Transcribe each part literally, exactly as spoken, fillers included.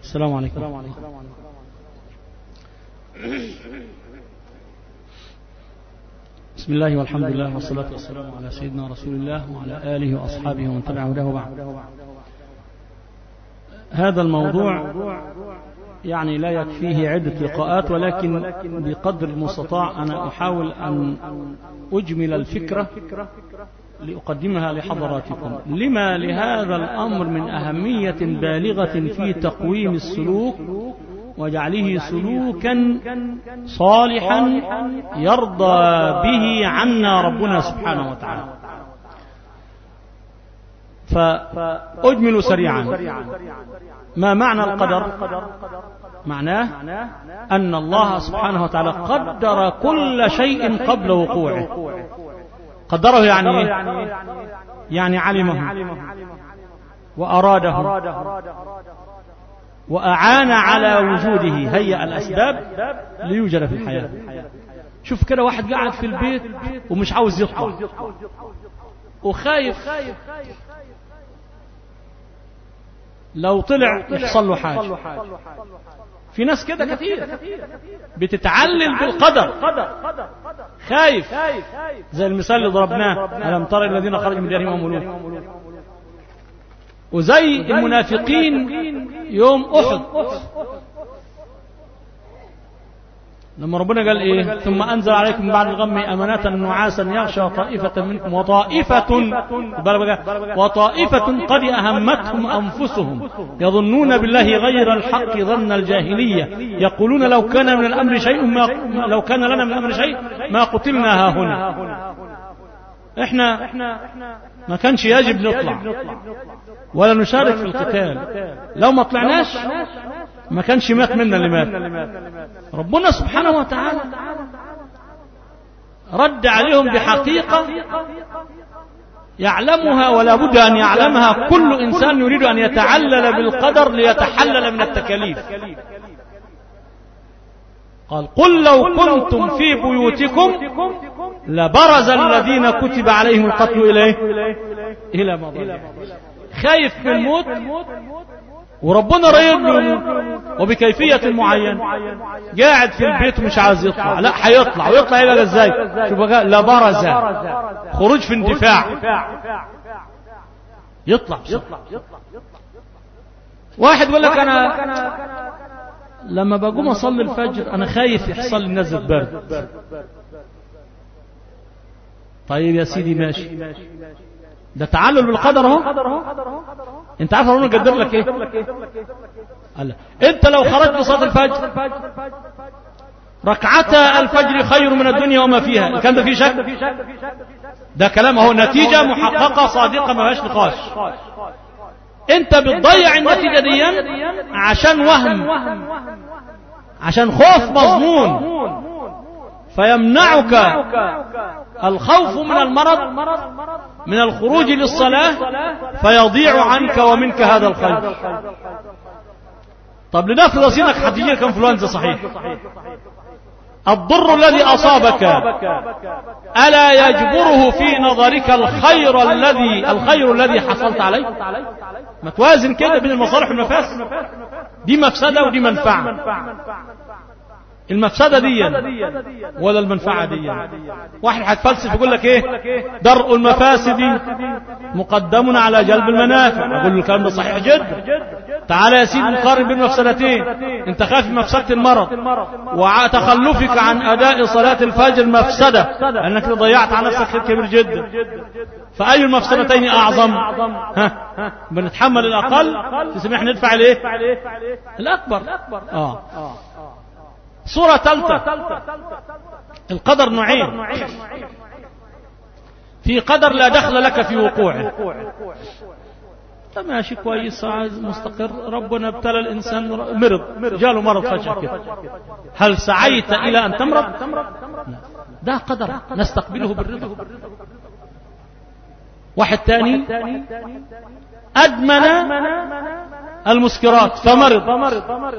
السلام عليكم. بسم الله والحمد لله والصلاة والسلام على سيدنا رسول الله وعلى آله وأصحابه ومن تبعه هداه بعد. هذا الموضوع يعني لا يكفيه عدة لقاءات، ولكن بقدر المستطاع أنا أحاول أن أجمل الفكرة لأقدمها لحضراتكم. لما لهذا الأمر من أهمية بالغة في تقويم السلوك وجعله سلوكا صالحا يرضى به عنا ربنا سبحانه وتعالى. فأجمل سريعا ما معنى القدر. معناه أن الله سبحانه وتعالى قدر كل شيء قبل وقوعه. قدره يعني يعني علمه وأراده وأعان على وجوده، هيئ الأسباب ليوجد في الحياة. شوف كده واحد قاعد في البيت ومش عاوز يطلع وخايف لو طلع يحصل له حاجة. في ناس كده كثير بتتعلل بالقدر، خايف زي المثال اللي ضربناه، ألم ترى الذين خرجوا من ديارهم ملوك، وزي المنافقين يوم أحد لما ربنا قال إيه؟ ثم أنزل عليكم بعد الغم أمنة نعاسا يغشى طائفة منكم وطائفة وطائفة قد أهمتهم أنفسهم يظنون بالله غير الحق ظن الجاهلية يقولون لو كان من الأمر شيء ما لو كان لنا من الأمر شيء ما قتلنا ها هنا. إحنا ما كانش يجب نطلع ولا نشارك في القتال، لو ما طلعناش ما كانش مات منا اللي مات. ربنا سبحانه وتعالى رد عليهم بحقيقة يعلمها ولا بد أن يعلمها كل إنسان يريد أن يتعلل بالقدر ليتحلل من التكاليف. قال قل لو كنتم في بيوتكم لبرز الذين كتب عليهم القتل إليه إلى مضاجعهم. خايف من الموت وربنا رايد له وبكيفية معينة، قاعد في البيت ومش عايز يطلع، لا هيطلع ويطلع يبقى ازاي؟ شوف بقى لبرز، خروج في اندفاع، يطلع بسرعة. واحد يقول لك انا لما بقوم اصلي الفجر انا خايف يحصل لي نزلة برد. طيب يا سيدي ماشي، ده تعلل بالقدر اهو. انت عارف ربنا قدر لك ايه؟ قال انت لو خرجت لصلاه الفجر ركعتا الفجر خير من الدنيا وما فيها، الكلام ده فيه شك؟ ده كلام اهو، نتيجه محققه صادقه ما فيهاش نقاش. انت بتضيع النتيجه دي عشان وهم، عشان خوف مظنون، فيمنعك الخوف من المرض من الخروج للصلاة فيضيع عنك ومنك هذا الخير. طب لنفرض أصينك هتجيلك انفلونزا صحيح، الضر الذي أصابك ألا يجبره في نظرك الخير الذي الخير الذي حصلت عليه؟ ما توازن كده بين المصالح والمفاسد، دي مفسدة ودي منفعة. المفسدة دي ولا المنفعة دي؟ واحد هيتفلسف يقول لك ايه؟ درء المفاسد مقدم على جلب المنافع. اقول له الكلام ده صحيح جدا. تعالى يا سيدي نقارن بين مفسدتين. انت خايف من مفسدة المرض وتخلفك عن اداء صلاة الفجر مفسدة، لانك ضيعت على نفسك خير كبير جدا. فأي المفسدتين اعظم؟ ها بنتحمل الاقل تسمح ندفع الايه؟ الاكبر. اه صورة ثالثة، القدر نوعين. في قدر لا دخل لك في وقوعه، ماشي كويس عايز مستقر، ربنا ابتلى الإنسان مرض، جاله مرض فجأة كده، هل سعيت إلى أن تمرض؟ ده قدر نستقبله بالرضا. واحد تاني أدمن المسكرات فمرض،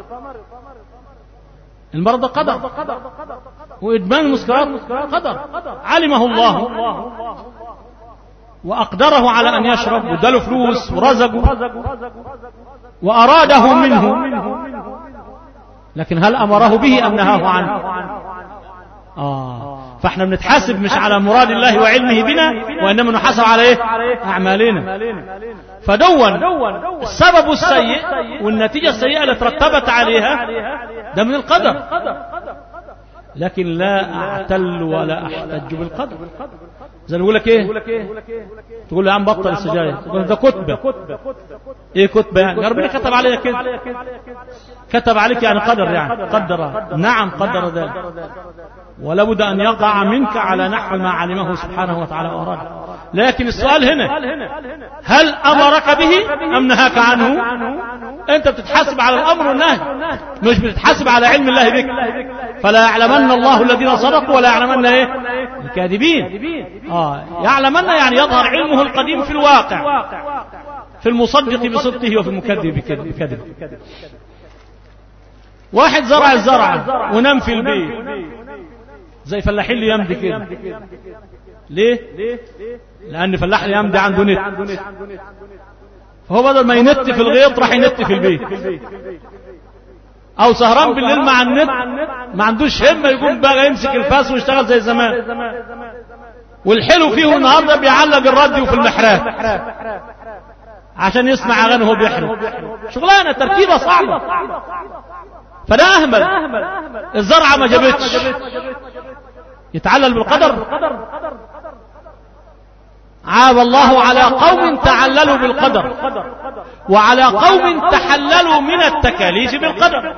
المرض قدر، وإدمان المسكرات قدر علمه الله وأقدره على أن يشرب واداله فلوس ورزقه وأراده منه، لكن هل أمره به أم نهاه عنه؟ آه فاحنا بنتحاسب مش على مراد الله وعلمه بنا، وإنما نحاسب على إيه؟ أعمالنا. فدون السبب السيء والنتيجة السيئة اللي ترتبت عليها ده من القدر، لكن لا أعتل ولا أحتج بالقدر. زي نقول لك ايه؟ تقول له يا عم بطل السجاير، تقول ده كتبة. ايه كتبة يعني؟ ربنا كتب عليك كده، كتب عليك يعني قدر، يعني قدر. نعم قدر ذلك، ولا بد أن يقع منك على نحو ما علمه سبحانه وتعالى وأراد. لكن السؤال هنا، هل أمرك به أم نهاك عنه؟ أنت بتتحاسب على الأمر والنهي، مش بتتحاسب على علم الله بك. فلا يعلمن الله الذين صدقوا ولا يعلمن ايه الكاذبين. آه يعلمن يعني يظهر علمه القديم في الواقع، في المصدق بصدقه وفي المكذب بكذبه. واحد زرع الزرعة ونام في البيت زي فلاحين اللي يمدي كده. ليه؟ لأن فلاح اللي يمدي عنده نت، فهو بدل ما ينت في الغيط راح ينت في البيت، او سهران بالليل مع النت، ما عندوش همه يقوم بقى يمسك الفاس ويشتغل زي زمان. والحلو فيه النهارده بيعلق الراديو في المحراب عشان يسمع اغاني وهو بيحرم. شغلانه تركيبه صعبه، فده اهمل. الزرعه ما جابتش، يتعلل بالقدر. عاب الله على قوم تعللوا بالقدر، وعلى قوم تحللوا من التكاليف بالقدر.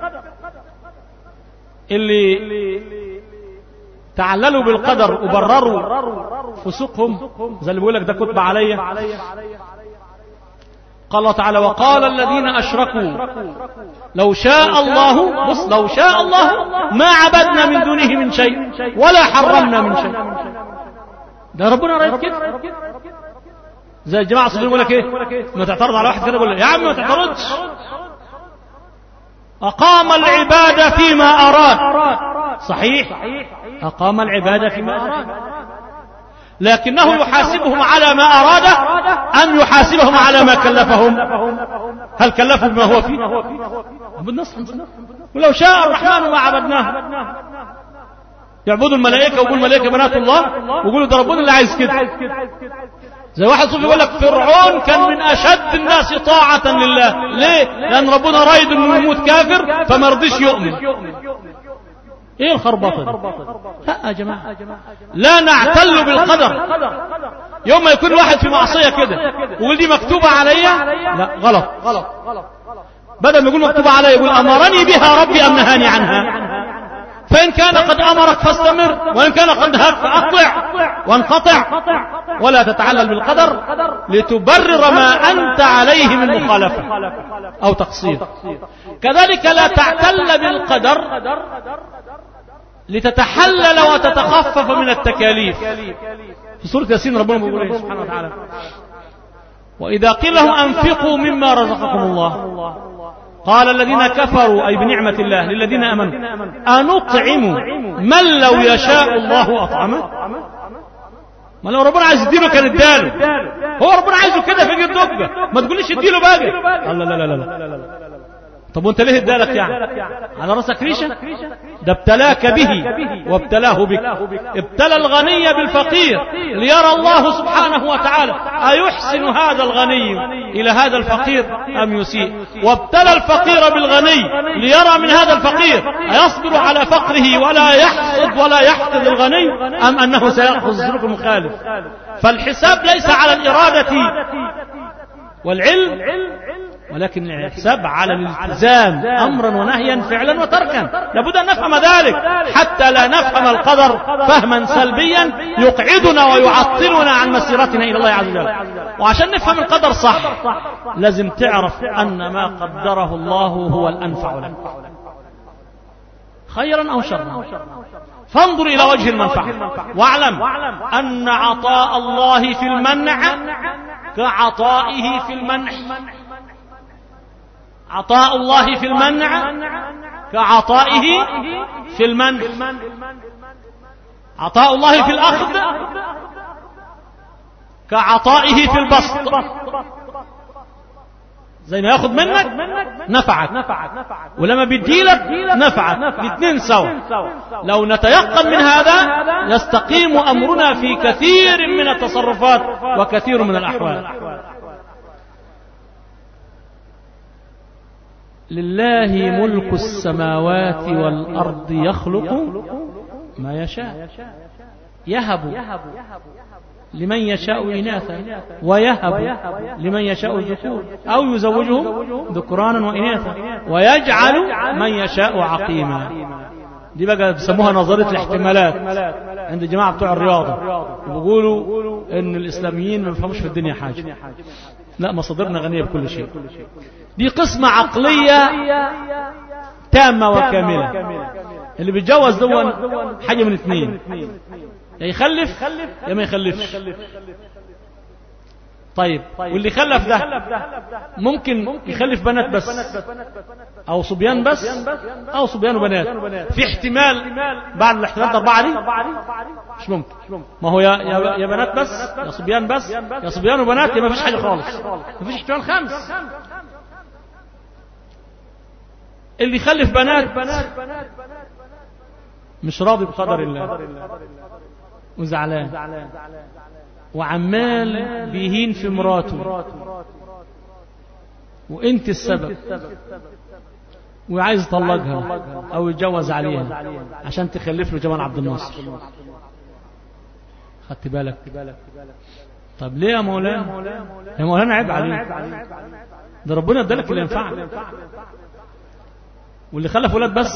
اللي تعللوا بالقدر وبرروا فسوقهم زي اللي بيقول لك ده كتب عليا. قال الله تعالى وقال الذين أشركوا لو شاء الله، بص لو شاء الله ما عبدنا من دونه من شيء ولا حرمنا من شيء. ده ربنا رايد كده. زي الجماعة الصغيرين يقول لك ايه؟ ما تعترض على واحد كده يقول له يا عم ما تعترضش، أقام العبادة فيما أراد. صحيح أقام العبادة فيما أراد، لكنه يحاسبهم على ما أراد أم يحاسبهم على ما كلفهم؟ هل كلفهم ما هو فيه؟ بالنص. ولو شاء الرحمن ما عبدناه. يعبدوا الملائكة ويقولوا الملائكة بنات الله ويقولوا ده ربنا اللي عايز كده. زي واحد صوفي يقول لك فرعون كان من أشد الناس طاعة لله. ليه؟ لأن ربنا رايد انه يموت كافر فما رضيش يؤمن. ايه الخربطة دي؟ لا يا جماعة، لا نعتل بالقدر. يوم ما يكون واحد في معصية كده ويقول دي مكتوبة عليا، لا غلط. بدل ما يقول مكتوبة عليا يقول أمرني بها ربي أم نهاني عنها. فإن كان قد أمرك فاستمر، وإن كان قد نهاك فأقطع وانقطع، ولا تتعلل بالقدر لتبرر ما أنت عليه من مخالفة أو تقصير. كذلك لا تعتل بالقدر لتتحلل وتتخفف من التكاليف. في سورة ياسين ربنا بيقول سبحانه وتعالى وإذا قيل لهم أنفقوا مما رزقكم الله قال الذين كفروا أي بنعمة الله للذين آمنوا أنطعم من لو يشاء الله أطعمه. ما لو ربنا عايز يديله كان اداله، هو ربنا عايزه كده في الدبة، ما تقوليش اديله باقي. لا لا لا لا لا. طب وانت ليه ادالك يعني؟ على راسك ريشه؟ ده ابتلاك به وابتلاه بك. ابتلى الغني بالفقير ليرى الله سبحانه وتعالى أيحسن هذا الغني إلى هذا الفقير أم يسيء، وابتلى الفقير بالغني ليرى من هذا الفقير أيصبر على فقره ولا يحسد ولا يحقد الغني أم أنه سيأخذ سلوك المخالف. فالحساب ليس على الإرادة والعلم، ولكن الحساب على الالتزام أمرا ونهيا فعلا وتركا. لابد أن نفهم ذلك حتى لا نفهم القدر فهما سلبيا يقعدنا ويعطلنا عن مسيرتنا إلى الله عز وجل. وعشان نفهم القدر صح لازم تعرف أن ما قدره الله هو الأنفع لك خيرا أو شرا. فانظر إلى وجه المنفعة واعلم أن عطاء الله في المنع كعطائه في المنح. عطاء الله في المنع كعطائه في المنح. عطاء الله في الأخذ كعطائه في البسط، زي ما ياخد منك نفعك، ولما بيديلك نفعك، الاثنين سوا. لو نتيقن من هذا يستقيم أمرنا في كثير من التصرفات وكثير من الأحوال. لله ملك السماوات والأرض يخلق ما يشاء، يهب لمن يشاء إناثا ويهب لمن يشاء الذكور أو يزوجهم ذكرانا وإناثا ويجعل من يشاء عقيما. دي بقى بيسموها نظرية الاحتمالات عند الجماعة بتوع الرياضة، وبيقولوا ان الإسلاميين ما بيفهموش في الدنيا حاجة. لا، مصادرنا غنية بكل شيء. دي قسمة عقلية تامة وكاملة. اللي بيتجوز دون حاجة من اثنين، يا يخلف يا ما يخلفش. طيب، واللي خلف ده ممكن يخلف بنات بس او صبيان بس او صبيان وبنات. في احتمال بعد الاحتمالات الاربعه دي مش ممكن. ما هو يا يا بنات بس يا صبيان بس يا صبيان وبنات، يا ما فيش حاجه خالص، ما فيش احتمال خامس. اللي يخلف بنات مش راضي بقدر الله وزعلان وعمال بيهين في مراته وانت السبب، وعايز يطلقها او يتجوز عليها عشان تخلف له جمال عبد الناصر. خدت بالك؟ طب ليه يا مولانا؟ يا مولانا عيب عليك، ده ربنا ادالك اللي ينفعك. واللي خلف ولاد بس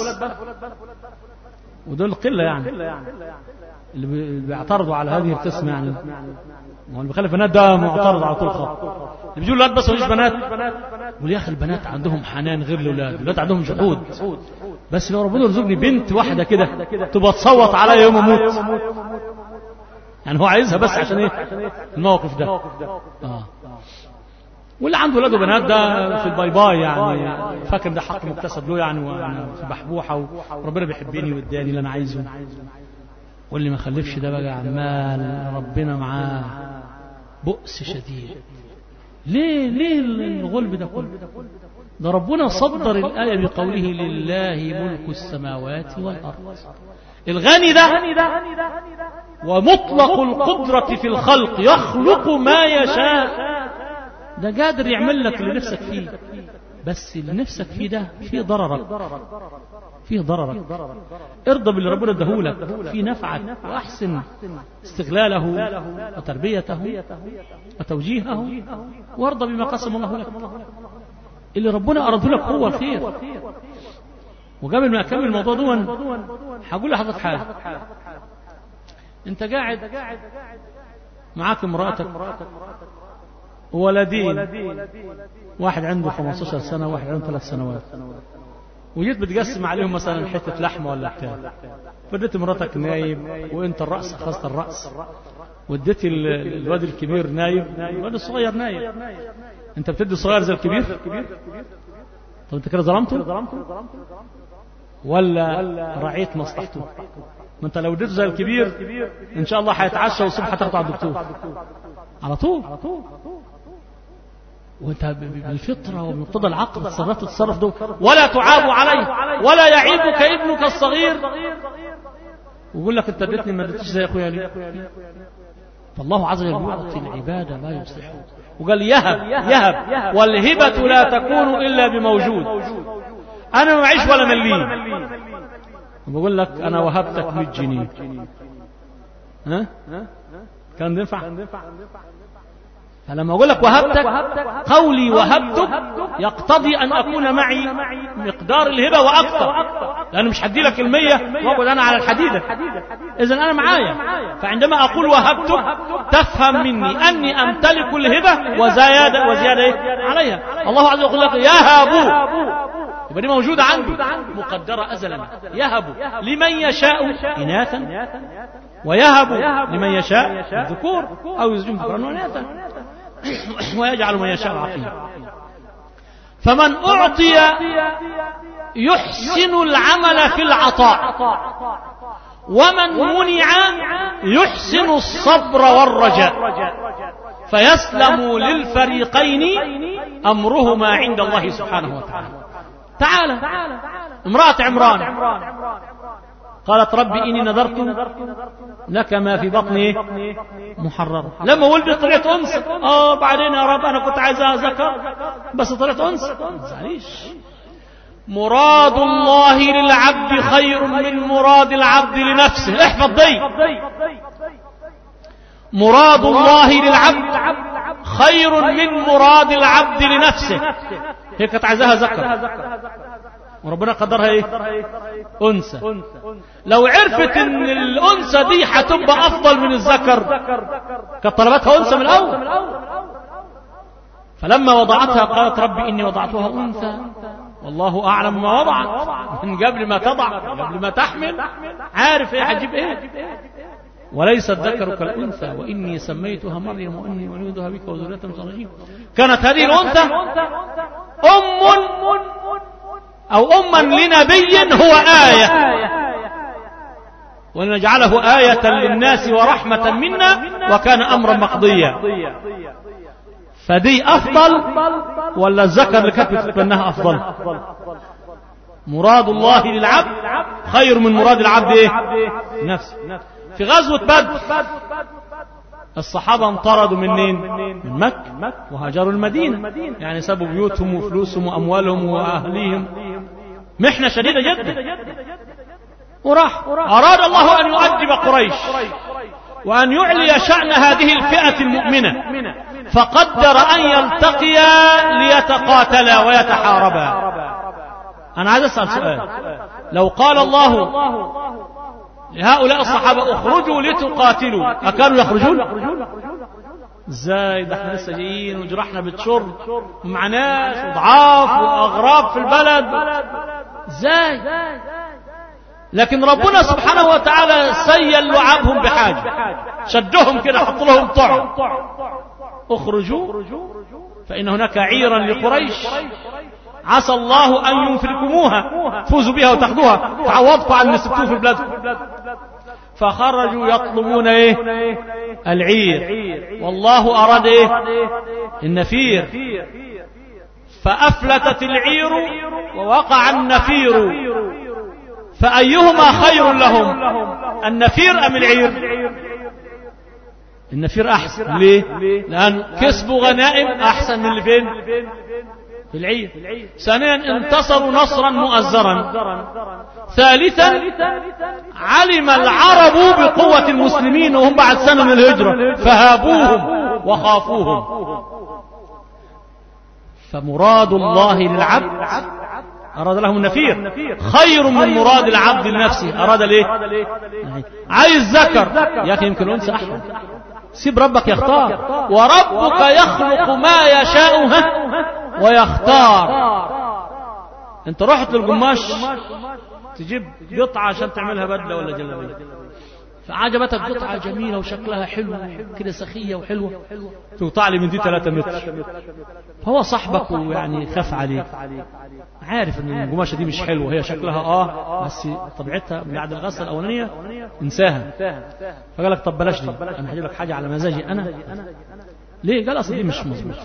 ودول قله يعني، اللي بيعترضوا على هذه القسمه يعني، ما هو اللي بيخلف بنات ده معترض على طول خط. اللي بيجوا ولاد بس مفيش بنات، يقول يا اخي البنات عندهم حنان غير الاولاد، الولاد عندهم جحود. بس لو ربنا يرزقني بنت واحده كده تبقى تصوت عليا يوم اموت، يعني هو عايزها بس عشان ايه؟ الموقف ده. اه واللي عنده ولاد وبنات ده في الباي باي يعني، فاكر ده حق مكتسب له يعني، وانا في بحبوحه وربنا بيحبني واداني اللي انا عايزه. واللي ما خلفش ده بقى عمال ربنا معاه بؤس شديد. ليه ليه الغلب ده كله؟ ده ربنا صدر الآية بقوله لله ملك السماوات والأرض. الغني ده ومطلق القدرة في الخلق، يخلق ما يشاء. ده قادر يعمل لك اللي نفسك فيه، بس اللي نفسك فيه ده فيه ضررك، فيه ضررك. ارضى باللي ربنا اداهولك في نفعك، واحسن استغلاله وتربيته وتوجيهه، وارضى بما قسم الله لك. اللي ربنا أراده لك هو الخير. وقبل ما أكمل الموضوع دون هقول لحضرتك حاجة. أنت قاعد معاك امرأتك وولدين، واحد عنده خمستاشر سنة وواحد عنده ثلاث سنوات، وجيت بتقسم عليهم مثلا حتة لحمة ولا بتاع، فديت مراتك نايب وانت الرأس أخذت الرأس، واديت الواد الكبير نايب والواد الصغير نايب. انت بتدي الصغير زي الكبير؟ طب انت كده ظلمته ولا رعيت مصلحته؟ ما انت لو اديته زي الكبير ان شاء الله هيتعشى والصبح هتاخده على الدكتور على طول. وانت بالفطره وبمقتضى العقل تصرفت التصرف ده، ولا تعاب عليه ولا يعيبك ابنك الصغير ويقول لك انت اديتني ما اديتش زي اخويا ليه. فالله عز وجل يعطي العباده ما يصلحون، وقال يهب يهب والهبه لا تكون الا بموجود. انا ما معيش ولا مليم، بقول لك انا وهبتك مية جنيه، ها كان ينفع؟ فلما أقول لك وهبتك، قولي وهبتك يقتضي أن أكون معي مقدار الهبة وأكثر، لأنه مش هدي لك المية وأقول أنا على الحديدة، إذن أنا معايا. فعندما أقول وهبتك تفهم مني أني أمتلك الهبة وزيادة وزيادة عليها. الله عز وجل يقول لك يهب، يبقى دي موجودة عندي مقدرة أزلا. يهب لمن يشاء إناثا ويهب لمن يشاء الذكور أو يزوجهم ذكرا وإناثا ويجعل من يشاء عقيما. فمن أعطي يحسن العمل في العطاء، ومن منع يحسن الصبر والرجاء. فيسلم للفريقين أمرهما عند الله سبحانه وتعالى. تعالى امرأة عمران قالت ربي إني نذرت لك ما في بطني محرر. لما ولدت طلعت أنثى. آه بعدين يا رب أنا كنت عايزها ذكر بس طلعت أنثى. ما تزعليش. مراد الله للعبد خير من مراد العبد لنفسه. احفظ دي. مراد الله للعبد خير من مراد العبد لنفسه. هي كانت عايزاها ذكر وربنا قدرها ايه؟ أنثى. لو عرفت ان الأنثى دي هتبقى أفضل من الذكر كانت طلبتها أنثى من الأول. فلما وضعتها قالت ربي إني وضعتها أنثى والله أعلم ما وضعت. من قبل ما تضع قبل ما تحمل عارف ايه هتجيب ايه. وليس الذكر كالأنثى وإني سميتها مريم وإني أعيذها بك وذريتها من الشيطان الرجيم. كانت هذه الأنثى أم أو أما لنبي هو آية ولنجعله آية للناس ورحمة منا وكان أمرا مقضيا. فدي أفضل ولا الذكر اللي كانت بتتبناها أفضل؟ مراد الله للعبد خير من مراد العبد إيه؟ نفسه. في غزوة بدر الصحابة انطردوا منين؟ من مكة وهاجروا المدينة، يعني سابوا بيوتهم وفلوسهم وأموالهم وأهليهم، محنة شديدة جدا. وراح أراد الله أن يؤدب قريش وأن يعلي شأن هذه الفئة المؤمنة، فقدر أن يلتقيا ليتقاتلا ويتحاربا. أنا عايز أسأل سؤال، لو قال الله لهؤلاء الصحابة اخرجوا لتقاتلوا أكانوا يخرجون؟ ازاي؟ ده احنا لسه جايين وجرحنا بتشر ومعناش وضعاف واغراب في البلد، ازاي؟ لكن ربنا سبحانه وتعالى سيل لعابهم بحاجة، شدهم كده حط لهم طعم، اخرجوا فإن هناك عيرا لقريش عسى الله أن ينفركموها فوزوا بها وتاخدوها تعوضكم عن اللي سبتوه في بلادكم. فخرجوا يطلبون ايه؟ العير، والله أراد ايه؟ النفير، فأفلتت العير ووقع النفير، فأيهما خير لهم النفير أم العير؟ النفير أحسن. ليه؟ لأن كسبوا غنائم أحسن من اللي فين؟ في العير. ثانيا انتصروا نصرا مؤزرا. ثالثا علم العرب بقوة المسلمين وهم بعد سنة من الهجرة فهابوهم وخافوهم. فمراد الله للعبد أراد لهم النفير خير من مراد العبد لنفسه. أراد ليه؟ عايز ذكر يا أخي يمكن أنثى أحسن، سيب ربك يختار، وربك يخلق ما يشاء ويختار. انت رحت للقماش تجيب قطعة عشان تعملها بدلة ولا جلابية، فعجبتك قطعة جميلة وشكلها حلو كده سخية وحلوة، تقطع لي من دي ثلاثة متر. فهو صاحبك ويعني خاف عليك، عارف ان القماشة دي مش حلوة، هي شكلها اه بس طبيعتها بعد الغسل الأولانية انساها، فقال لك طب بلاش دي، انا هجيب لك حاجة على مزاجي انا. ليه؟ قال اصل دي مش مظبوط.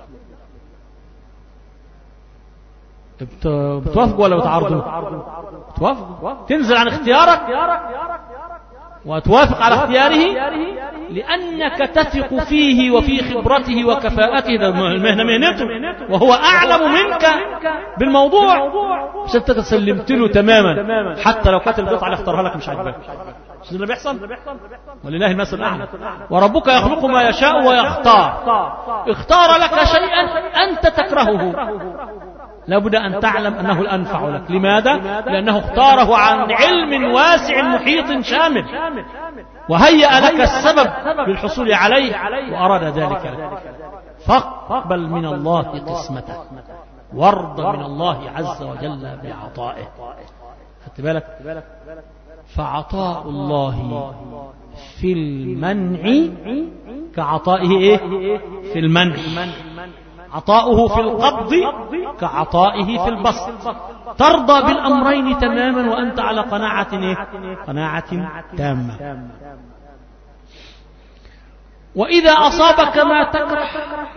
بتوافق ولا بتعارضوا؟ بتوافق، تنزل عن اختيارك وتوافق على اختياره لأنك تثق فيه وفي خبرته وكفاءته، ده المهنة مهنته وهو أعلم منك بالموضوع، مش أنت سلمت له تماما حتى لو كانت القطعة اللي اختارها لك مش عاجباك. مش اللي بيحصل؟ ولله المثل الأعلى. وربك يخلق ما يشاء ويختار. اختار لك شيئا أنت تكرهه، لابد أن تعلم أنه الأنفع لك. لماذا؟ لأنه اختاره عن علم واسع محيط شامل، وهيأ لك السبب للحصول عليه وأراد ذلك لك. فاقبل من الله قسمته وارض من الله عز وجل بعطائه. خدت بالك؟ فعطاء الله في المنع كعطائه إيه؟ في المنع. عطاؤه في القبض كعطائه في البسط. ترضى بالأمرين تماما وأنت على قناعة إيه؟ قناعة تامة. وإذا أصابك ما تكره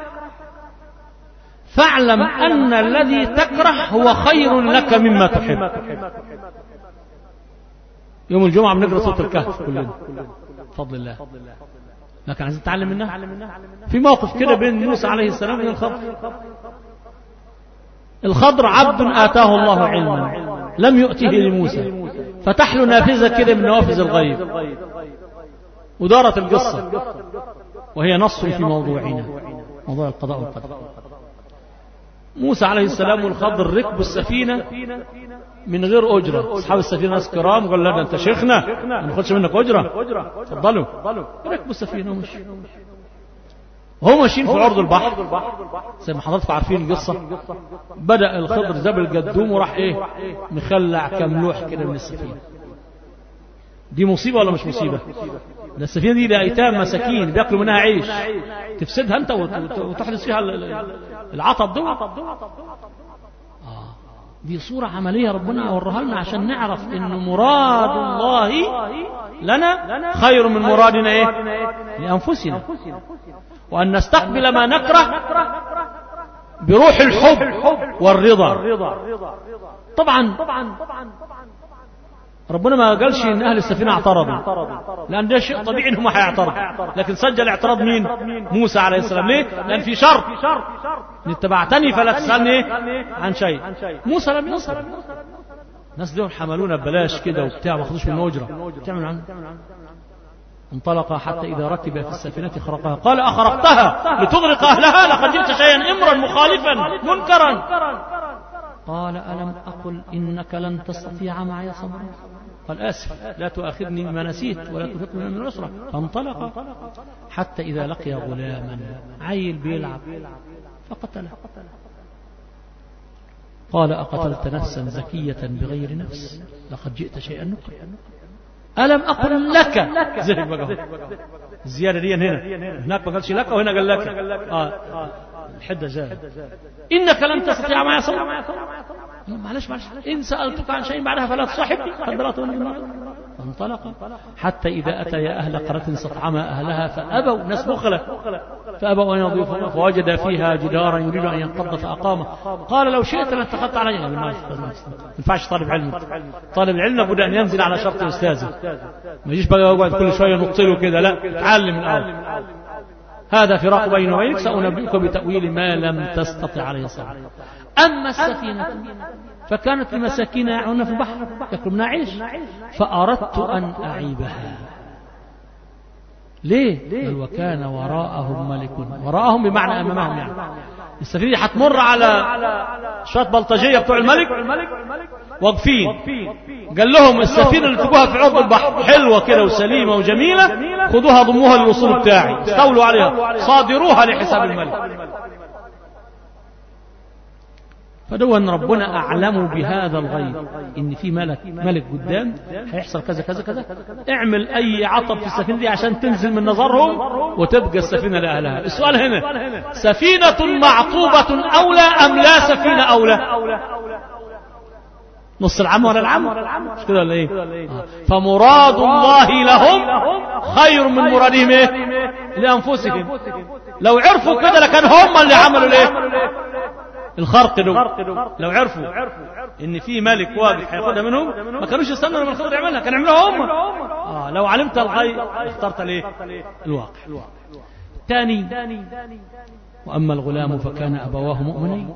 فاعلم أن الذي تكره هو خير لك مما تحب. يوم الجمعة بنقرأ سورة الكهف كلنا بفضل الله، لكن عايزين نتعلم منها. في موقف كده بين موسى عليه السلام وبين الخضر. الخضر عبد آتاه الله علما لم يؤته لموسى، فتح له نافذة كده من نوافذ الغيب ودارت القصة، وهي نص في موضوعنا، موضوع القضاء والقدر. موسى عليه السلام والخضر ركبوا السفينة من غير أجرة. أصحاب السفينة ناس كرام، قال لنا أنت شيخنا ما ناخدش منك أجرة، تفضلوا. ركبوا السفينة ومشوا. وهم ماشيين في عرض البحر زي ما حضراتكم عارفين القصة، بدأ الخضر ذاب القدوم وراح إيه مخلع كم لوح كده من السفينة. دي مصيبة ولا مش مصيبة؟ ده السفينة دي لأيتام مساكين بيأكلوا منها عيش، تفسدها أنت وتحدث فيها العطب دول. آه دي صورة عملية ربنا أورها لنا عشان نعرف إن مراد الله لنا خير من مرادنا إيه لأنفسنا، وأن نستقبل ما نكره بروح الحب والرضا. طبعا ربنا ما قالش ان اهل السفينه اعترضوا، لان ده شيء طبيعي انهم هيعترضوا، لكن سجل اعتراض مين؟ موسى عليه السلام. ليه؟ لان في شرط، ان اتبعتني فلا تسالني عن شيء. موسى لم يصل. الناس دول حملونا ببلاش كده وبتاع ما خدوش منه اجره، تعمل عنه. انطلق حتى إذا ركب في السفينة خرقها قال أخرقتها لتغرق أهلها لقد جئت شيئا إمرا مخالفا منكرا. قال ألم أقل إنك لن تستطيع معي صبرا. قال آسف لا تؤاخذني بما نسيت ولا ترهقني من العسرة. فانطلق حتى إذا لقي غلاما عيل بيلعب فقتله. قال أقتلت نفسا زكية بغير نفس لقد جئت شيئا نكرا. ألم أقل لك زي بقى الزيادة دي هنا، هناك ما قالش لك وهنا قال لك. آه. الحدة زاد إنك لن تستطيع معي صبرا. معلش معلش إن سألتك عن شيء بعدها فلا تصاحبني قد بلغت من الموعظة. فانطلق حتى إذا أتيا أهل قرية استطعما أهلها فأبوا، ناس بخلة فأبوا أن يضيفوا، فوجد فيها جدارا يريد أن ينقض فأقامه. قال لو شئت لاتخذت عليه. ما ينفعش طالب علم، طالب العلم لابد أن ينزل على شرط أستاذه، ما يجيش بقى يقعد كل شوية نقتله كده، لا تعلم الأول. هذا فراق بيني وبينك سأنبئك بتأويل ما لم تستطع عليه صبرا. أما السفينة فكانت لمساكين يعون في البحر يأكلون منها عيش فأردت أن أعيبها. ليه؟ قال وكان وراءهم ملك. وراءهم بمعنى أمامهم، يعني السفينة حتمر على شوية بلطجية بتوع الملك واقفين، قال لهم السفينة اللي تجوها في عرض البحر حلوة كده وسليمة وجميلة، خذوها ضموها للوصول بتاعي، استولوا عليها، صادروها لحساب الملك. فدو أن ربنا أعلم بهذا الغيب، إن في ملك ملك قدام هيحصل كذا كذا كذا، اعمل أي عطب في السفينة دي عشان تنزل من نظرهم وتبقى السفينة لأهلها. السؤال هنا سفينة معطوبة أولى أم لا سفينة أولى؟ نص العام ولا العام؟ مش كده ولا ايه؟ آه. فمراد الله لهم خير من مرادهم ايه؟ لأنفسهم. لو عرفوا كده لكان هم اللي عملوا الايه؟ الخرق دول. لو عرفوا ان في ملك واقف هياخدها منهم ما كانوش يستنوا لما الخضر يعملها، كان يعملوها هم. آه لو علمت الغيب اخترت الايه؟ الواقع. ثاني واما الغلام فكان ابواه مؤمنين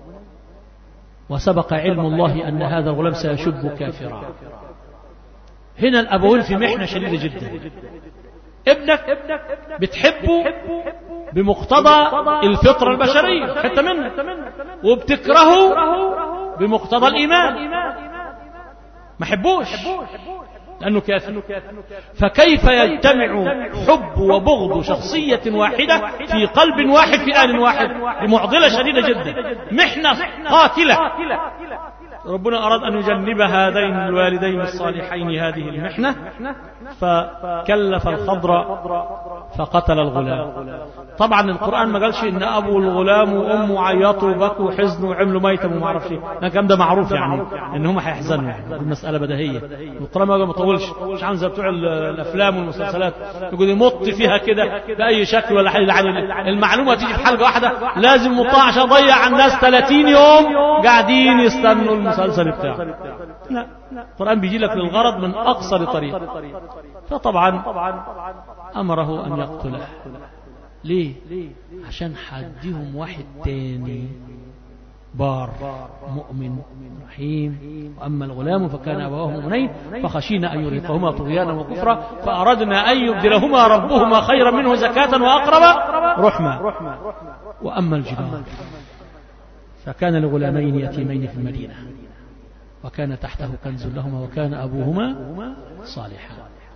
وسبق علم الله أن هذا الغلام سيشب كافرا. هنا الأبوين في محنة شديدة جدا. ابنك بتحبه بمقتضى الفطرة البشرية حتى منه، وبتكرهه بمقتضى الإيمان، ما حبوش لأنه كافر. فكيف يجتمع حب وبغض شخصية واحدة في قلب واحد في آن واحد؟ بمعضلة شديدة جدا، محنة قاتلة. ربنا أراد أن يجنب هذين الوالدين الصالحين هذه المحنة، فكلف الخضر فقتل الغلام. طبعا القرآن ما قالش إن أبو الغلام وأمه عيطوا وبكوا وحزنوا وعملوا ميتم وما أعرف شيء، الكلام ده معروف يعني إن هم هيحزنوا، يعني المسألة بديهية. القرآن ما ما طولش، مش عامل زي بتوع الأفلام والمسلسلات يقول يمط فيها كده بأي شكل ولا حل. المعلومة تيجي في حلقة واحدة، لازم مطاع عشان ضيع على الناس ثلاثين يوم قاعدين يستنوا المسلسل بتاعه. لا، القرآن بيجي لك للغرض من أقصر طريق. فطبعا أمره أن يقتله. ليه؟ عشان حديهم واحد تاني بار مؤمن رحيم. وأما الغلام فكان أبواه مؤمنين فخشينا أن يرهقهما طغيانا وكفرا فأردنا أن يبدلهما ربهما خيرا منه زكاة وأقرب رحمة. وأما الجدار فكان لغلامين يتيمين في المدينة وكان تحته كنز لهما وكان أبوهما صالحا.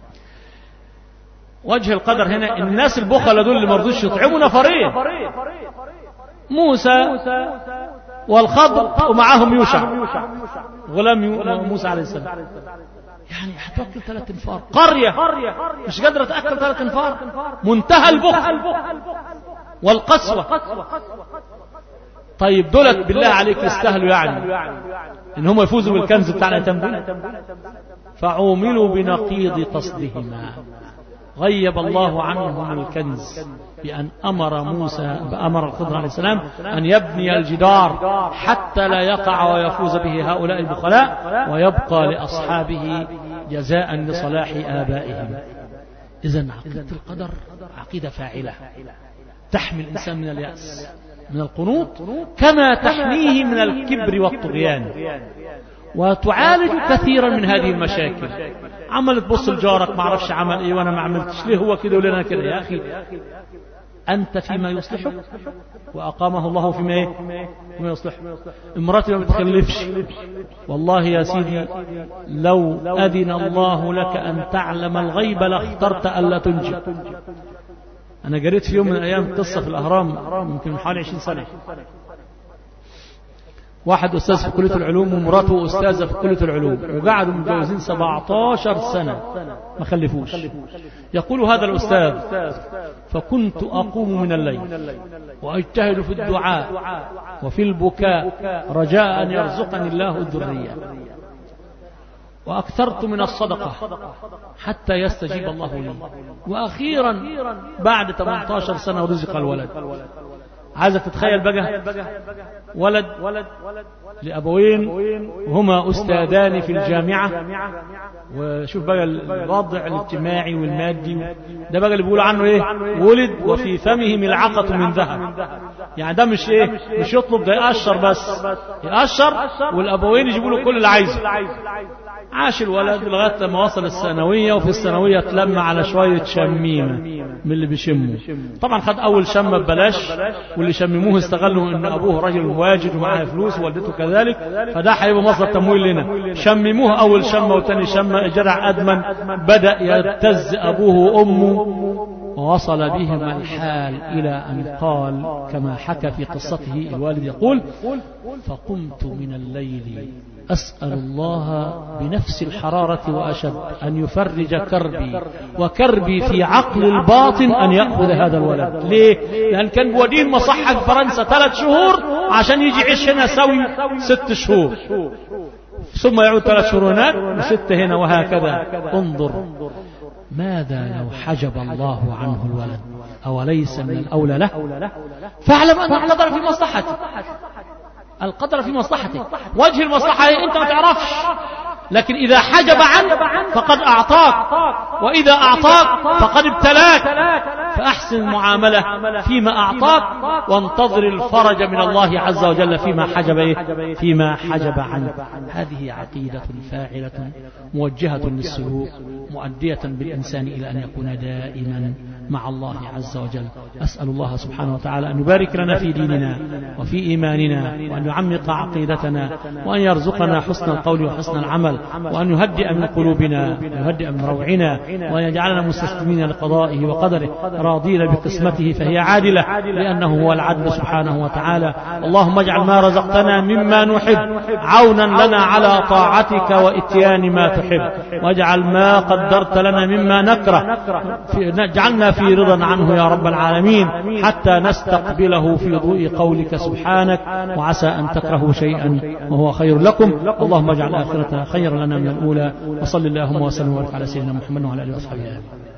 وجه القدر هنا الناس البخلة دول اللي مرضوش يطعموا نفرين، موسى والخضر ومعهم يوشع غلام موسى عليه السلام. يعني هتاكل ثلاث انفار، قرية مش قادرة تأكل ثلاث انفار، منتهى البخل والقسوة. طيب دولت بالله عليك يستاهلوا يعني ان هم يفوزوا بالكنز بتاع الأيتام دول؟ فعوملوا بنقيض قصدهما، غيب الله عنهم الكنز بأن أمر موسى بأمر الخضر عليه السلام أن يبني الجدار حتى لا يقع ويفوز به هؤلاء البخلاء ويبقى لأصحابه جزاء لصلاح آبائهم. إذن عقيدة القدر عقيدة فاعلة تحمي الإنسان من اليأس من القنوط كما تحميه من الكبر والطغيان، وتعالج كثيرا من هذه المشاكل. عمل تبص لجارك ما عرفش عمل ايه وانا ما عملتش ليه، هو كده ولنا كده. يا اخي انت فيما يصلحك واقامه الله فيما ايه فيما يصلحك. امراتي ما بتخلفش، والله يا سيدي لو اذن الله لك ان تعلم الغيب لاخترت الا تنجب. انا قريت في يوم من الايام قصه في الاهرام يمكن من حوالي عشرين سنه، واحد أستاذ في كلية العلوم ومراته أستاذة في كلية العلوم وقعدوا متجوزين سبعة عشر سنة ما خلفوش. يقول هذا الأستاذ فكنت أقوم من الليل وأجتهد في الدعاء وفي البكاء رجاء أن يرزقني الله الذرية، وأكثرت من الصدقة حتى يستجيب الله لي، وأخيرا بعد ثمانية عشر سنة رزق الولد. عايزك تتخيل بقى ولد لأبوين هما أستاذان في الجامعة، وشوف بقى الوضع الاجتماعي والمادي ده بقى اللي بيقولوا عنه ايه، ولد وفي فمه ملعقة من ذهب. يعني ده مش ايه مش يطلب ده يقشر بس، يقشر والأبوين يجيبوا له كل اللي عايزه. عاش الولد لغاية لما وصل الثانوية، وفي الثانوية تلم على شوية شميمة من اللي بيشموا. طبعا خد أول شمة ببلاش، واللي شمموه استغلوا إن أبوه رجل واجد ومعاه فلوس ووالدته كذلك، فده هيبقى مصدر تمويل لنا. شمموه أول شمة وتاني شمة، جرع أدمن، بدأ يبتز أبوه وأمه، ووصل بهم الحال إلى أن قال كما حكى في قصته الوالد يقول: فقمت من الليل أسأل الله بنفس الحرارة وأشد أن يفرج كربي وكربي في عقل الباطن أن يأخذ هذا الولد. ليه؟ لأن كان بودين مصحة في فرنسا ثلاث شهور عشان يجي يعيش هنا سوي ست شهور، ثم يعود ثلاث شهور هناك وست هنا وهكذا. انظر ماذا لو حجب الله عنه الولد، أوليس من الأولى له؟ فاعلم أن القدر في مصلحته، القدر في مصلحته. وجه المصلحة أنت ما تعرفش، لكن إذا حجب عنك فقد أعطاك، وإذا أعطاك فقد ابتلاك. فأحسن المعاملة فيما أعطاك، وانتظر الفرج من الله عز وجل فيما حجب إيه؟ فيما حجب عنك. هذه عقيدة فاعلة موجهة للسلوك، مؤدية بالإنسان إلى أن يكون دائما مع الله عز وجل. أسأل الله سبحانه وتعالى أن يبارك لنا في ديننا وفي إيماننا، وأن يعمق عقيدتنا، وأن يرزقنا حسن القول وحسن العمل، وأن يهدئ من قلوبنا ويهدئ من روعنا، وأن يجعلنا مستسلمين لقضائه وقدره راضين بقسمته فهي عادلة، لأنه هو العدل سبحانه وتعالى. اللهم اجعل ما رزقتنا مما نحب عونا لنا على طاعتك وإتيان ما تحب، واجعل ما قدرت لنا مما نكره اجعلنا في رضا عنه يا رب العالمين، حتى نستقبله في ضوء قولك سبحانك. وعسى أن تكرهوا شيئا وهو خير لكم. اللهم اجعل آخرتها خيرا لنا من الأولى. وصل اللهم وسلم وبارك على سيدنا محمد وعلى آله وصحبه.